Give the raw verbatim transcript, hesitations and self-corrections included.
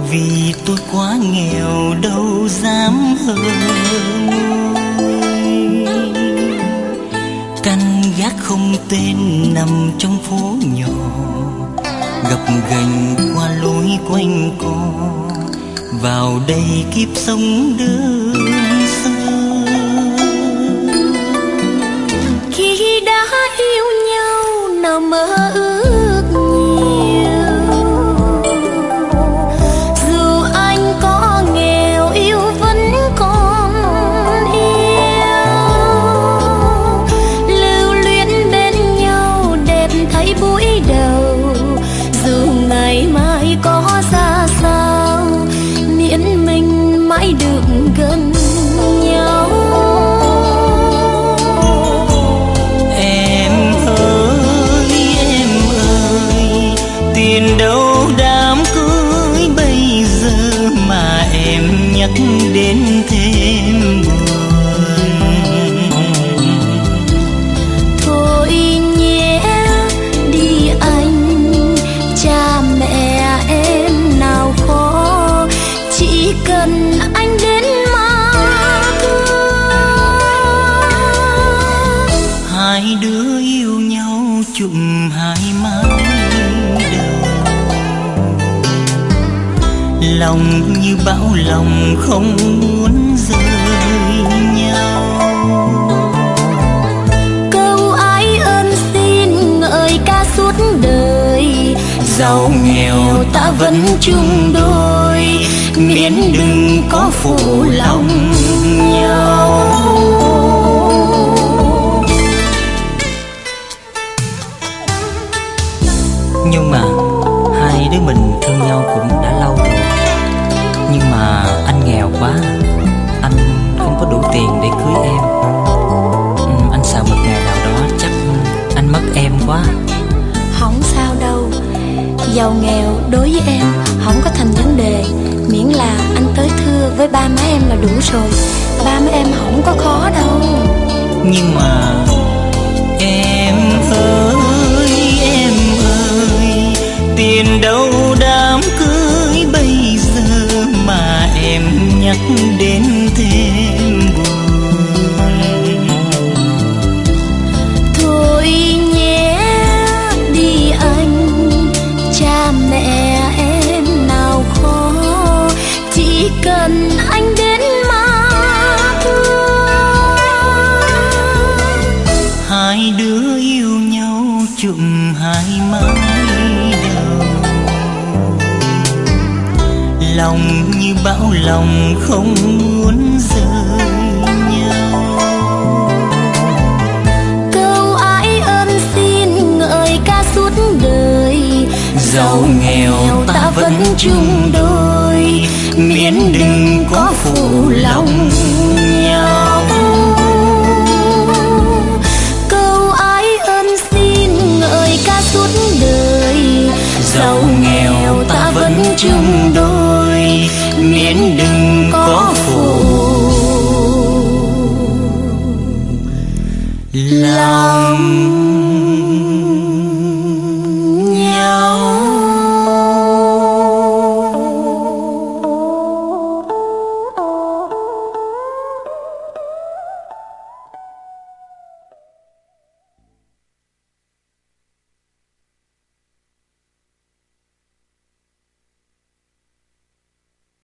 vì tôi quá nghèo đâu dám hờ căn gác không tên nằm trong phố nhỏ, gập ghềnh qua lối quanh co, vào đây kiếp sống đơn sơ. Khi đã yêu nhau nào mơ ước nhiều, dù anh có nghèo yêu vẫn còn yêu, lưu luyến bên nhau đẹp thấy buổi đầu, dù ngày mai có ra sao miễn mình mãi được gần nhau. Em ơi em ơi, tiền đâu đám cưới bây giờ mà em nhắc đến thêm buồn. Thôi nhé đi anh, cha mẹ em nào khó, chỉ cần anh đến mà thương. Hai đứa yêu nhau chụm hai mái đầu, lòng như bão lòng không muốn rời nhau. Câu ái ơn xin ngợi ca suốt đời, Giàu nghèo ta vẫn chung đôi, miễn đừng có phụ lòng nhau. Nhưng mà hai đứa mình thương nhau cũng đã lâu rồi. Nhưng mà anh nghèo quá, anh không có đủ tiền để cưới em. ừ, Anh sợ một ngày nào đó chắc anh mất em quá. Không sao đâu, giàu nghèo đối với em không có thành vấn đề, miễn là anh tới thưa với ba má em là đủ rồi. Ba má em không có khó đâu. Nhưng mà em ơi em ơi, tiền đâu đám cưới bây giờ mà em nhắc đến thêm buồn. Thôi nhé đi anh, cha mẹ em nào khó, chỉ cần anh đến mà thương. Hai đứa yêu nhau chụm hai mái đầu, lòng như bão lòng không muốn rời nhau. Câu ái ơn xin ngợi ca suốt đời, Giàu nghèo ta vẫn chung đôi, miễn đừng có phụ lòng nhau. Câu ái ơn xin ngợi ca suốt đời, Giàu nghèo ta vẫn chung đôi, miễn đừng có phụ lòng